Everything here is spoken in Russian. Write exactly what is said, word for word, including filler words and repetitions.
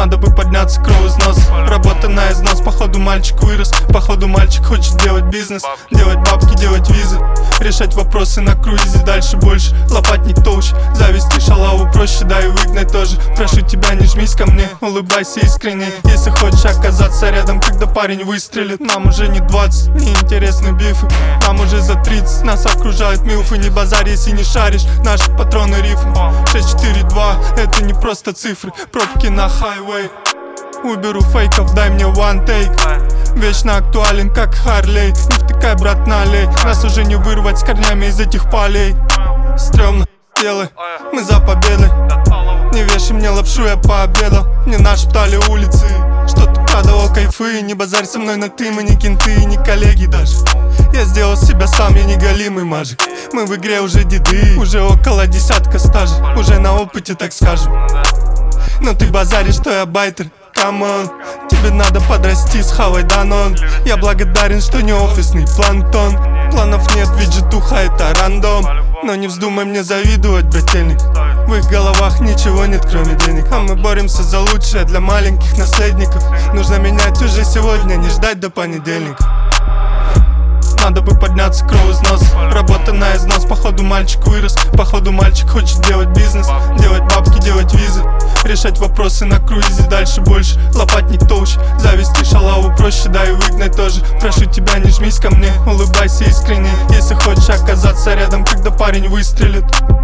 Надо бы подняться, кровь из носа. Работа на износ, походу мальчик вырос. Походу мальчик хочет делать бизнес, делать бабки, делать визы, решать вопросы на круизе, дальше больше. Лопатник толще, завести шалаву проще, да и выгнать тоже. Прошу тебя, не жмись ко мне, улыбайся искренне, если хочешь оказаться рядом, когда парень выстрелит. Нам уже не двадцать, неинтересны бифы. Нам уже за тридцать, нас окружают милфы. Не базарь, если не шаришь, наши патроны рифм. Шесть четыре два, это не просто цифры. Пробки на хайвей, уберу фейков, дай мне one take. Вечно актуален, как Харлей. Не втыкай, брат, налей. Нас уже не вырвать с корнями из этих полей. Стремно, делай, мы за победой. Не вешай мне лапшу, я пообедал. Мне нашептали улицы, что ты продавал кайфы. Не базарь со мной на ты, мы не кенты, не коллеги даже. Я сделал себя сам, я не голимый мажик. Мы в игре уже деды, уже около десятка стажа. Уже на опыте, так скажем. Но ты базаришь, что я байтер. Камон, тебе надо подрасти, схавай данон. Я благодарен, что не офисный планктон. Планов нет, ведь житуха это рандом. Но не вздумай мне завидовать, брательник. В их головах ничего нет, кроме денег. А мы боремся за лучшее для маленьких наследников. Нужно менять уже сегодня, не ждать до понедельника. Надо бы подняться, кровь из носа. Работа на износ, походу мальчик вырос. Походу мальчик хочет делать бизнес, делать бабки, делать визы, решать вопросы на круизе, дальше больше. Лопатник толще, завести шалаву проще, да и выгнать тоже. Прошу тебя, не жмись ко мне, улыбайся искренне, если хочешь оказаться рядом, когда парень выстрелит.